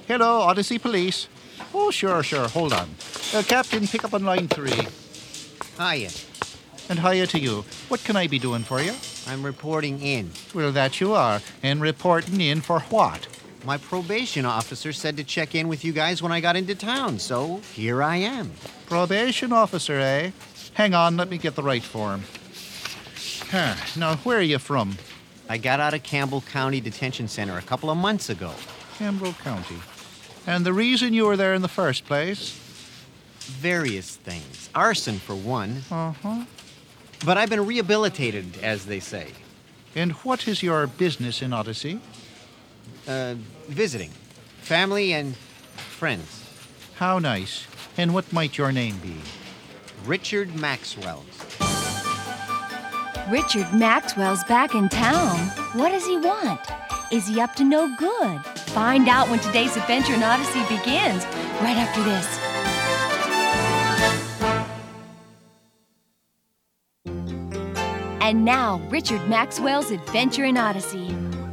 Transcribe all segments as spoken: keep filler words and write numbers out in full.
Hello, Odyssey Police. Oh, sure, sure. Hold on. Uh, Captain, pick up on line three. Hiya. And hiya to you. What can I be doing for you? I'm reporting in. Well, that you are. And reporting in for what? My probation officer said to check in with you guys when I got into town, so here I am. Probation officer, eh? Hang on, let me get the right form. Huh. Now, where are you from? I got out of Campbell County Detention Center a couple of months ago. Campbell County. And the reason you were there in the first place? Various things. Arson, for one. Uh-huh. But I've been rehabilitated, as they say. And what is your business in Odyssey? Uh, visiting. Family and friends. How nice. And what might your name be? Richard Maxwell. Richard Maxwell's back in town. What does he want? Is he up to no good? Find out when today's adventure in Odyssey begins, right after this. And now, Richard Maxwell's Adventure in Odyssey.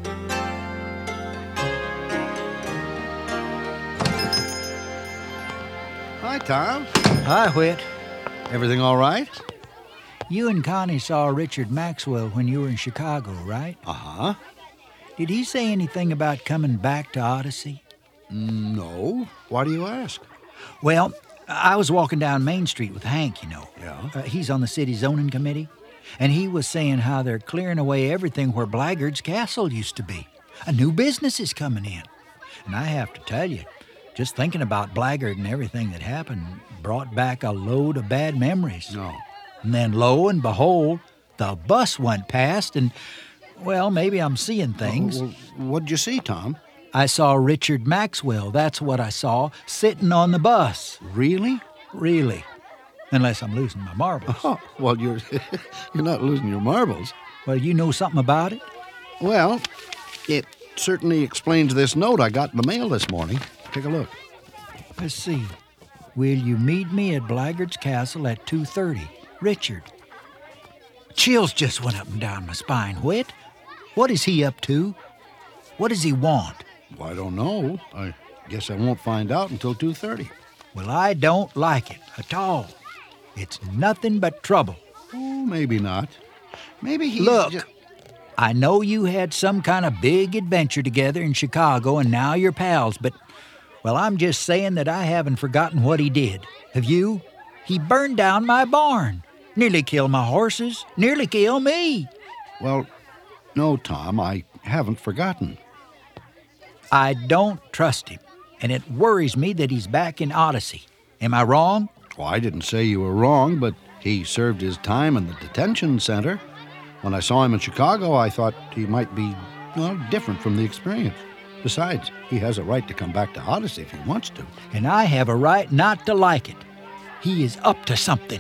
Hi, Tom. Hi, Whit. Everything all right? You and Connie saw Richard Maxwell when you were in Chicago, right? Uh-huh. Did he say anything about coming back to Odyssey? No. Why do you ask? Well, I was walking down Main Street with Hank, you know. Yeah? Uh, he's on the city zoning committee. And he was saying how they're clearing away everything where Blackguard's Castle used to be. A new business is coming in. And I have to tell you, just thinking about Blackguard and everything that happened brought back a load of bad memories. No. And then, lo and behold, the bus went past and, well, maybe I'm seeing things. Oh, well, what'd you see, Tom? I saw Richard Maxwell, that's what I saw, sitting on the bus. Really? Really. Unless I'm losing my marbles. Oh, well, you're you're not losing your marbles. Well, you know something about it? Well, it certainly explains this note I got in the mail this morning. Take a look. Let's see. Will you meet me at Blackguard's Castle at two thirty? Richard. Chills just went up and down my spine. Whit, what is he up to? What does he want? Well, I don't know. I guess I won't find out until two thirty. Well, I don't like it at all. It's nothing but trouble. Oh, maybe not. Maybe he's Look, just... I know you had some kind of big adventure together in Chicago and now you're pals, but, well, I'm just saying that I haven't forgotten what he did. Have you? He burned down my barn. Nearly killed my horses. Nearly killed me. Well, no, Tom, I haven't forgotten. I don't trust him, and it worries me that he's back in Odyssey. Am I wrong? Well, I didn't say you were wrong, but he served his time in the detention center. When I saw him in Chicago, I thought he might be, well, different from the experience. Besides, he has a right to come back to Odyssey if he wants to. And I have a right not to like it. He is up to something.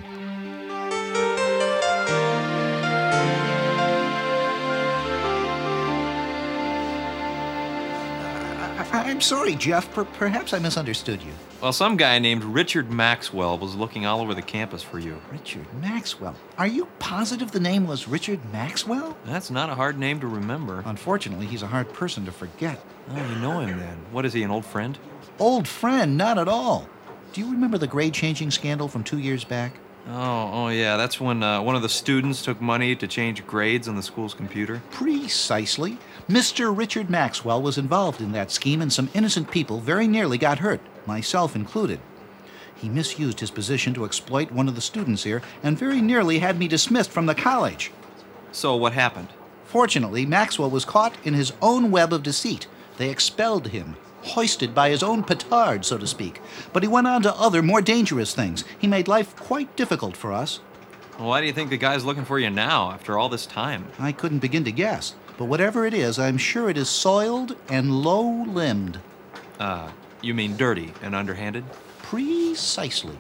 I'm sorry, Jeff. Per- perhaps I misunderstood you. Well, some guy named Richard Maxwell was looking all over the campus for you. Richard Maxwell. Are you positive the name was Richard Maxwell? That's not a hard name to remember. Unfortunately, he's a hard person to forget. Oh, you know him then. What is he, an old friend? Old friend, not at all. Do you remember the grade-changing scandal from two years back? Oh, oh yeah, that's when uh, one of the students took money to change grades on the school's computer. Precisely. Mister Richard Maxwell was involved in that scheme, and some innocent people very nearly got hurt, myself included. He misused his position to exploit one of the students here, and very nearly had me dismissed from the college. So what happened? Fortunately, Maxwell was caught in his own web of deceit. They expelled him, hoisted by his own petard, so to speak. But he went on to other, more dangerous things. He made life quite difficult for us. Well, why do you think the guy's looking for you now, after all this time? I couldn't begin to guess. But whatever it is, I'm sure it is soiled and low-limbed. Uh, you mean dirty and underhanded? Precisely.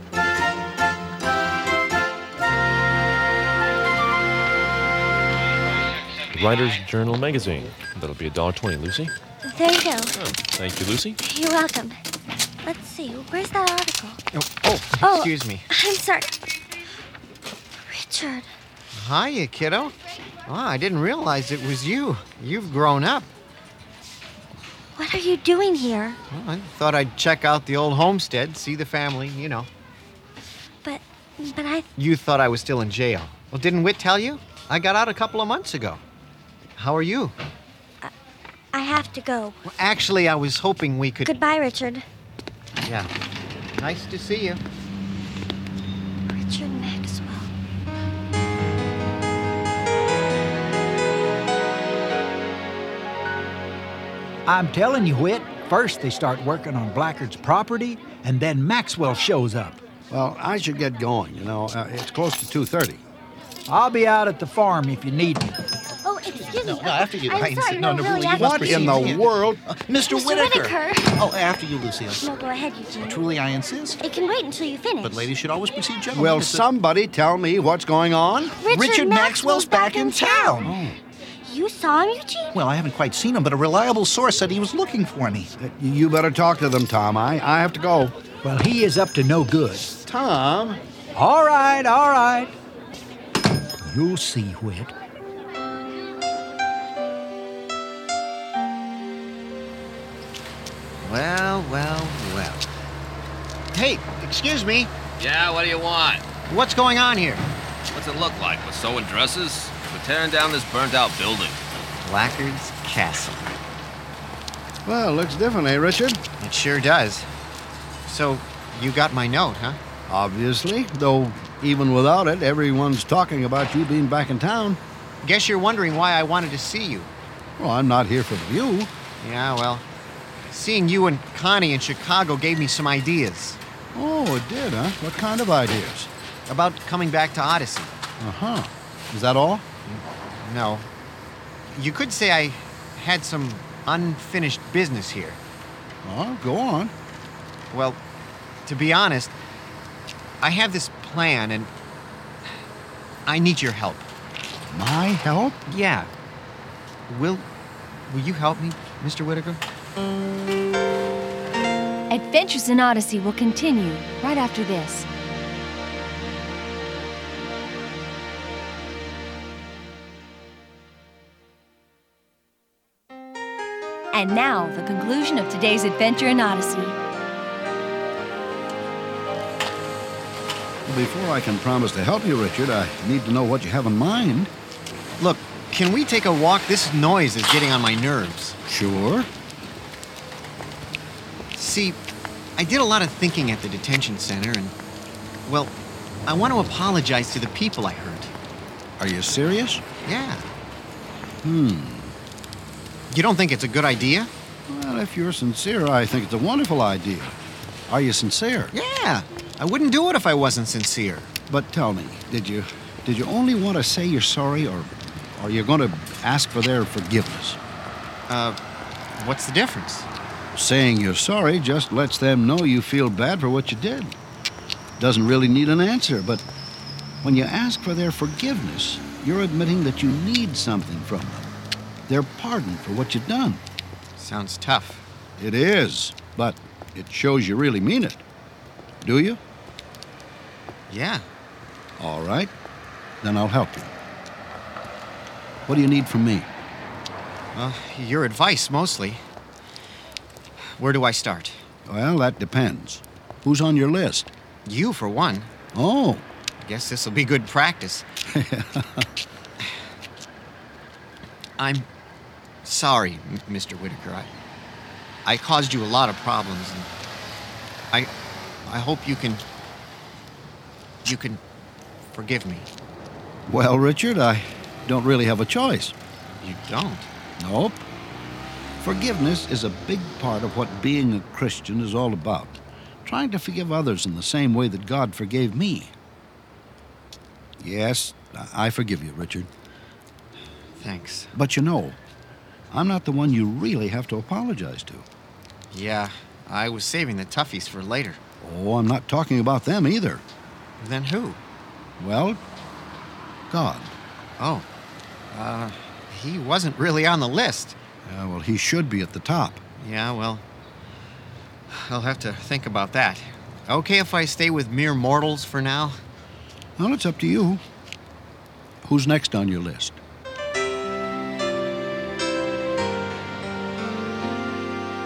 Writer's Journal magazine. That'll be a dollar twenty, Lucy. There you go. Oh, thank you, Lucy. You're welcome. Let's see, where's that article? Oh, oh, Oh. excuse me. I'm sorry. Richard. Hiya, kiddo. Oh, I didn't realize it was you. You've grown up. What are you doing here? Well, I thought I'd check out the old homestead, see the family, you know. But, but I... You thought I was still in jail. Well, didn't Whit tell you? I got out a couple of months ago. How are you? I, I have to go. Well, actually, I was hoping we could... Goodbye, Richard. Yeah. Nice to see you. Richard Maxwell. I'm telling you, Whit, first they start working on Blackard's property, and then Maxwell shows up. Well, I should get going, you know. Uh, it's close to two thirty. I'll be out at the farm if you need me. Oh, excuse me. No, no, after you. I'm I sorry, insist- no, no, really, really, I you must What proceed. in the Yeah. world? Uh, Mister Mister Whitaker. Whitaker. Oh, after you, Lucille. No, go ahead, Eugene. Truly, I insist. It can wait until you finish. But ladies should always precede gentlemen. Will It's a- somebody tell me what's going on? Richard, Richard Maxwell's back in town. Oh. You saw him, Eugene? Well, I haven't quite seen him, but a reliable source said he was looking for me. Uh, You better talk to them, Tom. I, I have to go. Well, he is up to no good. Tom? All right, all right. You'll see, Whit. Well, well, well. Hey, excuse me. Yeah, what do you want? What's going on here? What's it look like? We're sewing dresses? We're tearing down this burnt-out building. Blackard's Castle. Well, looks different, eh, Richard? It sure does. So, you got my note, huh? Obviously, though even without it, everyone's talking about you being back in town. Guess you're wondering why I wanted to see you. Well, I'm not here for the view. Yeah, well, seeing you and Connie in Chicago gave me some ideas Oh, it did, huh? What kind of ideas? about coming back to Odyssey. Uh-huh. Is that all? No. You could say I had some unfinished business here. Oh, go on. Well, to be honest, I have this plan and I need your help. My help? Yeah. Will will you help me, Mister Whitaker? Adventures in Odyssey will continue right after this. And now, the conclusion of today's adventure in Odyssey. Before I can promise to help you, Richard, I need to know what you have in mind. Look, can we take a walk? This noise is getting on my nerves. Sure. See, I did a lot of thinking at the detention center and, well, I want to apologize to the people I hurt. Are you serious? Yeah. Hmm. You don't think it's a good idea? Well, if you're sincere, I think it's a wonderful idea. Are you sincere? Yeah. I wouldn't do it if I wasn't sincere. But tell me, did you did you only want to say you're sorry, or are you going to ask for their forgiveness? Uh, what's the difference? Saying you're sorry just lets them know you feel bad for what you did. Doesn't really need an answer, but when you ask for their forgiveness, you're admitting that you need something from them. Their pardon for what you've done. Sounds tough. It is, but it shows you really mean it. Do you? Yeah. All right. Then I'll help you. What do you need from me? Well, your advice, mostly. Where do I start? Well, that depends. Who's on your list? You, for one. Oh. Guess this will be good practice. I'm sorry, M- Mister Whitaker. I, I caused you a lot of problems, and I, I hope you can, you can forgive me. Well, Richard, I don't really have a choice. You don't? Nope. Forgiveness is a big part of what being a Christian is all about. Trying to forgive others in the same way that God forgave me. Yes, I I forgive you, Richard. Thanks. But you know, I'm not the one you really have to apologize to. Yeah, I was saving the toughies for later. Oh, I'm not talking about them either. Then who? Well, God. Oh, uh, he wasn't really on the list. Yeah, well, he should be at the top. Yeah, well, I'll have to think about that. Okay if I stay with mere mortals for now? Well, it's up to you. Who's next on your list?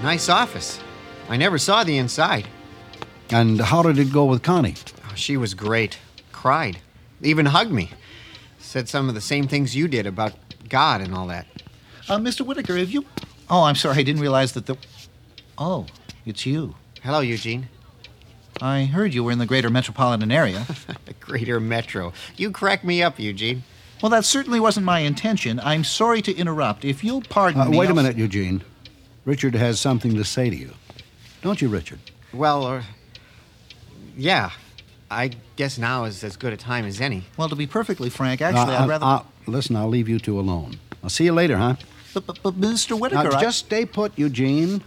Nice office. I never saw the inside. And how did it go with Connie? Oh, she was great. Cried. Even hugged me. Said some of the same things you did about God and all that. Uh, Mister Whitaker, have you... Oh, I'm sorry. I didn't realize that the... Oh, it's you. Hello, Eugene. I heard you were in the greater metropolitan area. The greater metro. You crack me up, Eugene. Well, that certainly wasn't my intention. I'm sorry to interrupt. If you'll pardon Uh, me... wait a I'll- minute, Eugene. Richard has something to say to you. Don't you, Richard? Well, uh, yeah. I guess now is as good a time as any. Well, to be perfectly frank, actually, Uh, I'd rather... uh, listen, I'll leave you two alone. I'll see you later, huh? But, but, but Mister Now, Whitaker, I- just stay put, Eugene.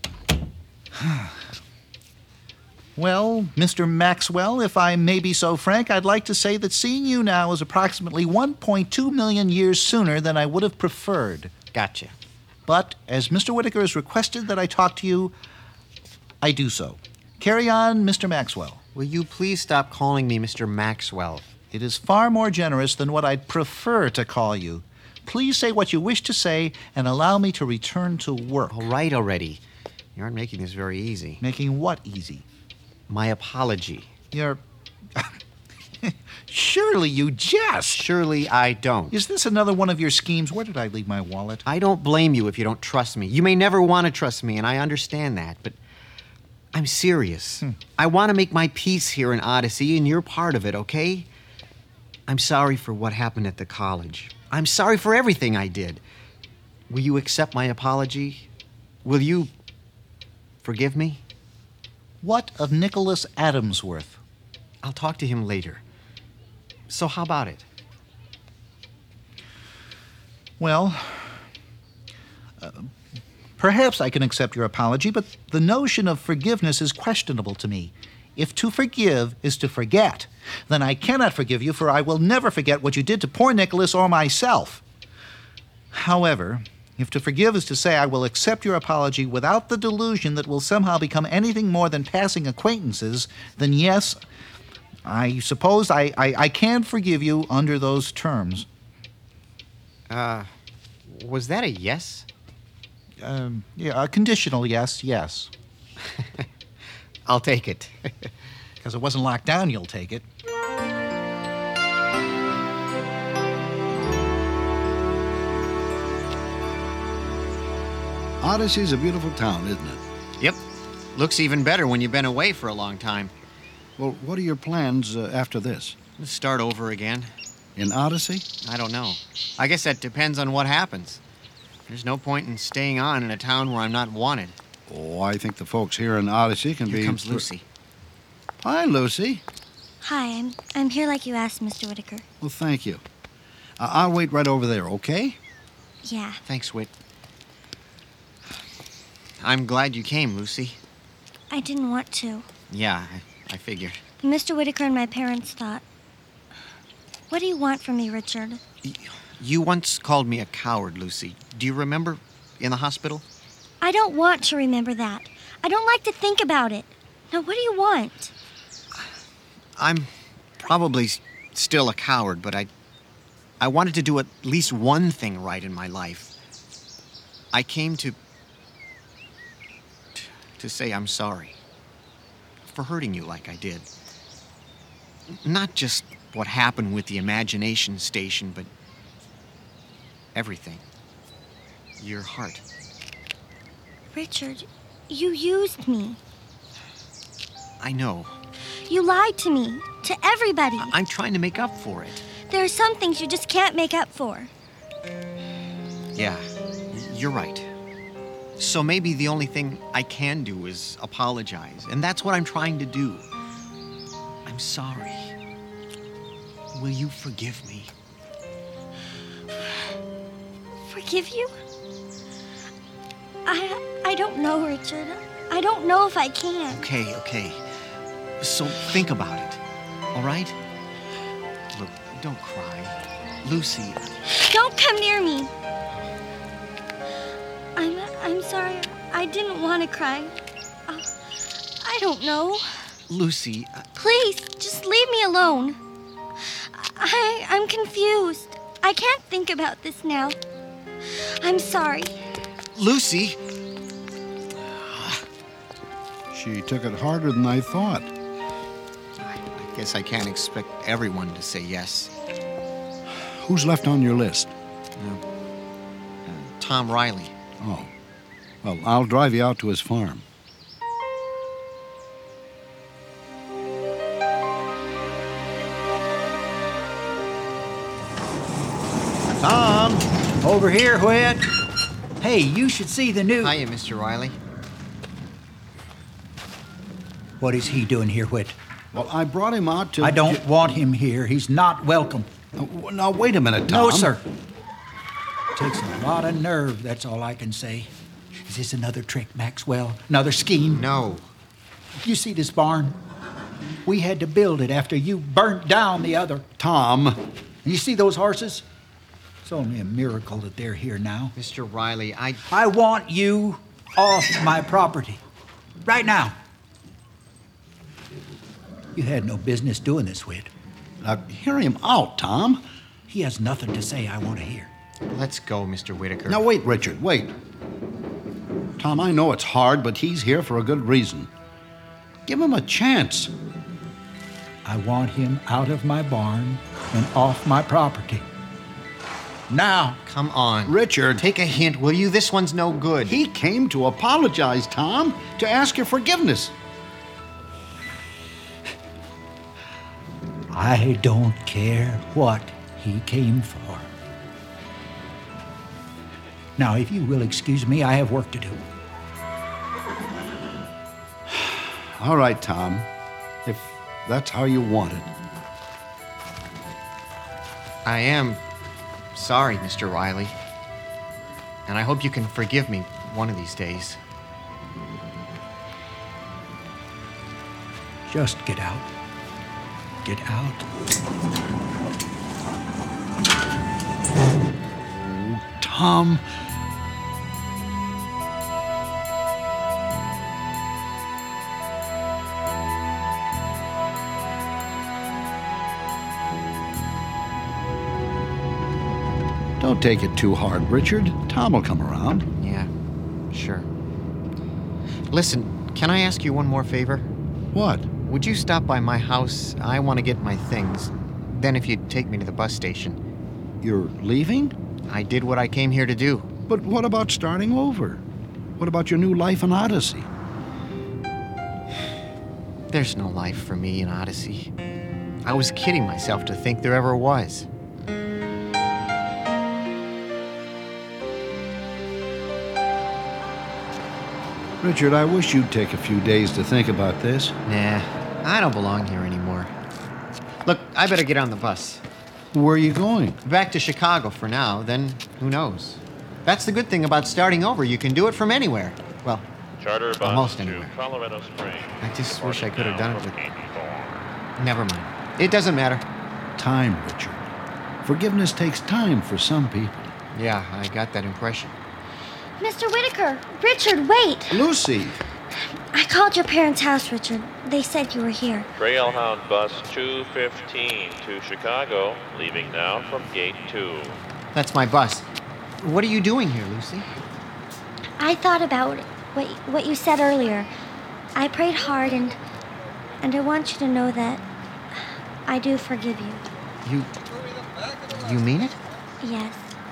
Well, Mister Maxwell, if I may be so frank, I'd like to say that seeing you now is approximately one point two million years sooner than I would have preferred. Gotcha. But as Mister Whitaker has requested that I talk to you, I do so. Carry on, Mister Maxwell. Will you please stop calling me Mister Maxwell? It is far more generous than what I'd prefer to call you. Please say what you wish to say and allow me to return to work. All right already. You aren't making this very easy. Making what easy? My apology. You're... Surely you jest. Surely I don't. Is this another one of your schemes? Where did I leave my wallet? I don't blame you if you don't trust me. You may never want to trust me, and I understand that, but I'm serious. Hmm. I want to make my peace here in Odyssey, and you're part of it, okay? I'm sorry for what happened at the college. I'm sorry for everything I did. Will you accept my apology? Will you forgive me? What of Nicholas Adamsworth? I'll talk to him later. So how about it? Well, uh, perhaps I can accept your apology, but the notion of forgiveness is questionable to me. If to forgive is to forget, then I cannot forgive you, for I will never forget what you did to poor Nicholas or myself. However, if to forgive is to say I will accept your apology without the delusion that we'll somehow become anything more than passing acquaintances, then yes, I suppose I, I, I can forgive you under those terms. Uh, was that a yes? Um, yeah, a conditional yes, yes. I'll take it. Because it wasn't locked down, you'll take it. Odyssey's a beautiful town, isn't it? Yep. Looks even better when you've been away for a long time. Well, what are your plans uh, after this? Let's start over again. In Odyssey? I don't know. I guess that depends on what happens. There's no point in staying on in a town where I'm not wanted. Oh, I think the folks here in Odyssey can Here be... comes Lucy. Hi, Lucy. Hi, I'm I'm here like you asked, Mister Whitaker. Well, thank you. Uh, I'll wait right over there, okay? Yeah. Thanks, Whit. I'm glad you came, Lucy. I didn't want to. Yeah, I, I figured. Mister Whitaker and my parents thought. What do you want from me, Richard? You once called me a coward, Lucy. Do you remember in the hospital? I don't want to remember that. I don't like to think about it. Now, what do you want? I'm probably s- still a coward, but I I wanted to do at least one thing right in my life. I came to to say I'm sorry for hurting you like I did. Not just what happened with the imagination station, but everything. Your heart. Richard, you used me. I know. You lied to me, to everybody. I- I'm trying to make up for it. There are some things you just can't make up for. Yeah, you're right. So maybe the only thing I can do is apologize, and that's what I'm trying to do. I'm sorry. Will you forgive me? Forgive you? I I don't know, Richard. I don't know if I can. Okay, okay. So think about it, all right? Look, don't cry. Lucy, Don't come near me. I'm I'm sorry. I didn't want to cry. Uh, I don't know. Lucy, uh, Please, just leave me alone. I I'm confused. I can't think about this now. I'm sorry. Lucy! She took it harder than I thought. I guess I can't expect everyone to say yes. Who's left on your list? Uh, Tom Riley. Oh. Well, I'll drive you out to his farm. Tom, over here, Whit. Hey, you should see the new... Hiya, Mister Riley. What is he doing here, Whit? Well, I brought him out to... I don't want him here. He's not welcome. Uh, Now, wait a minute, Tom. No, sir. Takes a lot of nerve, that's all I can say. Is this another trick, Maxwell? Another scheme? No. You see this barn? We had to build it after you burnt down the other. Tom. You see those horses? It's only a miracle that they're here now. Mister Riley, I... I want you off my property. Right now. You had no business doing this, Whit. Now, hear him out, Tom. He has nothing to say I want to hear. Let's go, Mister Whitaker. Now, wait, Richard, wait. Tom, I know it's hard, but he's here for a good reason. Give him a chance. I want him out of my barn and off my property. Now. Come on. Richard. Take a hint, will you? This one's no good. He came to apologize, Tom, to ask your forgiveness. I don't care what he came for. Now, if you will excuse me, I have work to do. All right, Tom, if that's how you want it. I am sorry, Mister Riley. And I hope you can forgive me one of these days. Just get out. Get out. Tom. Don't take it too hard, Richard. Tom will come around. Yeah, sure. Listen, can I ask you one more favor? What? Would you stop by my house? I want to get my things. Then if you'd take me to the bus station. You're leaving? I did what I came here to do. But what about starting over? What about your new life in Odyssey? There's no life for me in Odyssey. I was kidding myself to think there ever was. Richard, I wish you'd take a few days to think about this. Nah, I don't belong here anymore. Look, I better get on the bus. Where are you going? Back to Chicago for now, then who knows? That's the good thing about starting over. You can do it from anywhere. Well, Charter bus almost to anywhere. Colorado Springs. I just wish I could have done it with... eighty-four. Never mind. It doesn't matter. Time, Richard. Forgiveness takes time for some people. Yeah, I got that impression. Mister Whitaker, Richard, wait. Lucy! I called your parents' house, Richard. They said you were here. Trailhound bus two fifteen to Chicago, leaving now from gate two. That's my bus. What are you doing here, Lucy? I thought about what what you said earlier. I prayed hard, and and I want you to know that I do forgive you. You... You mean it? Yes.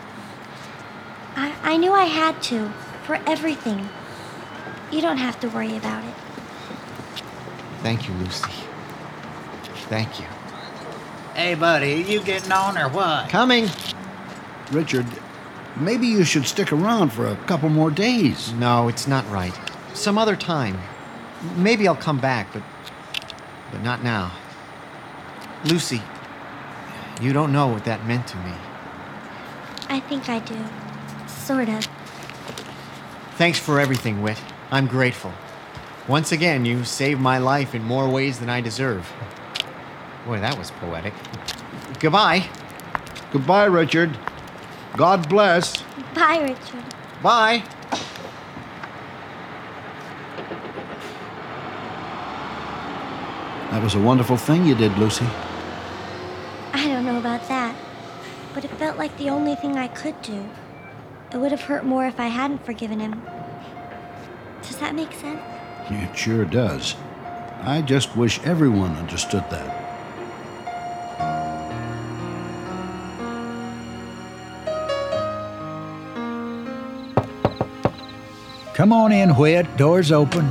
I, I knew I had to, for everything. You don't have to worry about it. Thank you, Lucy. Thank you. Hey, buddy, you getting on or what? Coming! Richard, maybe you should stick around for a couple more days. No, it's not right. Some other time. Maybe I'll come back, but... But not now. Lucy, you don't know what that meant to me. I think I do. Sort of. Thanks for everything, Whit. I'm grateful. Once again, you saved my life in more ways than I deserve. Boy, that was poetic. Goodbye. Goodbye, Richard. God bless. Bye, Richard. Bye. That was a wonderful thing you did, Lucy. I don't know about that, but it felt like the only thing I could do. It would have hurt more if I hadn't forgiven him. Does that make sense? It sure does. I just wish everyone understood that. Come on in, Whit. Door's open.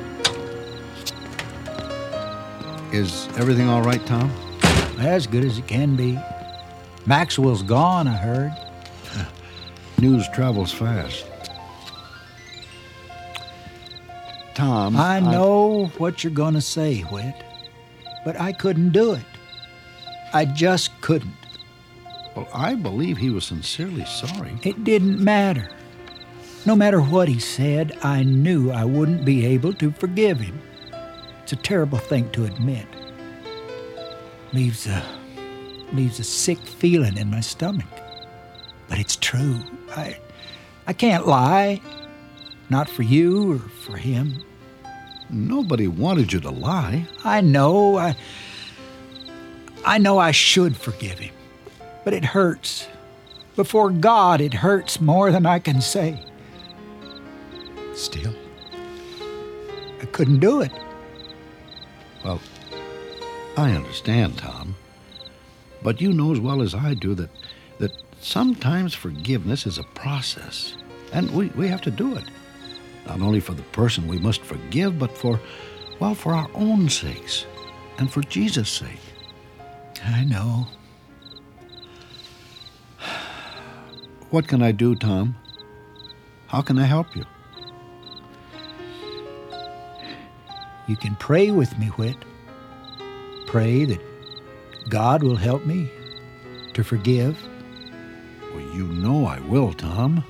Is everything all right, Tom? As good as it can be. Maxwell's gone, I heard. News travels fast. Tom, I know what you're going to say, Whit, but I couldn't do it. I just couldn't. Well, I believe he was sincerely sorry. It didn't matter. No matter what he said, I knew I wouldn't be able to forgive him. It's a terrible thing to admit. Leaves a, leaves a sick feeling in my stomach. But it's true. I, I can't lie. Not for you or for him. Nobody wanted you to lie. I know. I, I know I should forgive him. But it hurts. Before God, it hurts more than I can say. Still, I couldn't do it. Well, I understand, Tom. But you know as well as I do that that sometimes forgiveness is a process. And we, we have to do it. Not only for the person we must forgive, but for, well, for our own sakes and for Jesus' sake. I know. What can I do, Tom? How can I help you? You can pray with me, Whit. Pray that God will help me to forgive. Well, you know I will, Tom.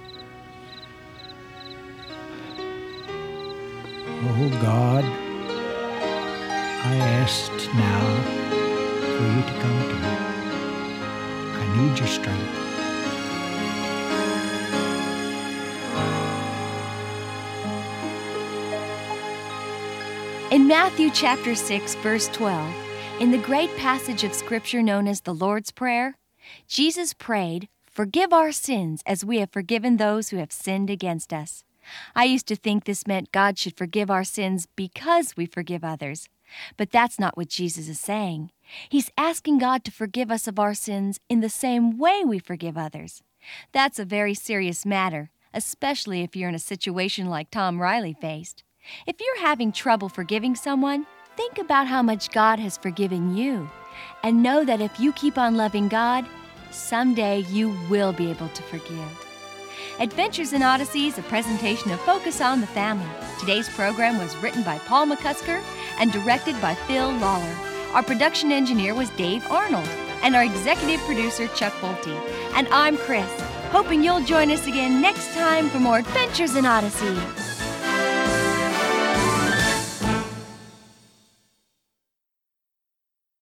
Oh, God, I ask now for you to come to me. I need your strength. In Matthew chapter six, verse twelve, in the great passage of Scripture known as the Lord's Prayer, Jesus prayed, "Forgive our sins as we have forgiven those who have sinned against us." I used to think this meant God should forgive our sins because we forgive others. But that's not what Jesus is saying. He's asking God to forgive us of our sins in the same way we forgive others. That's a very serious matter, especially if you're in a situation like Tom Riley faced. If you're having trouble forgiving someone, think about how much God has forgiven you. And know that if you keep on loving God, someday you will be able to forgive. Adventures in Odyssey is a presentation of Focus on the Family. Today's program was written by Paul McCusker and directed by Phil Lawler. Our production engineer was Dave Arnold, and our executive producer, Chuck Bolte. And I'm Chris, hoping you'll join us again next time for more Adventures in Odyssey.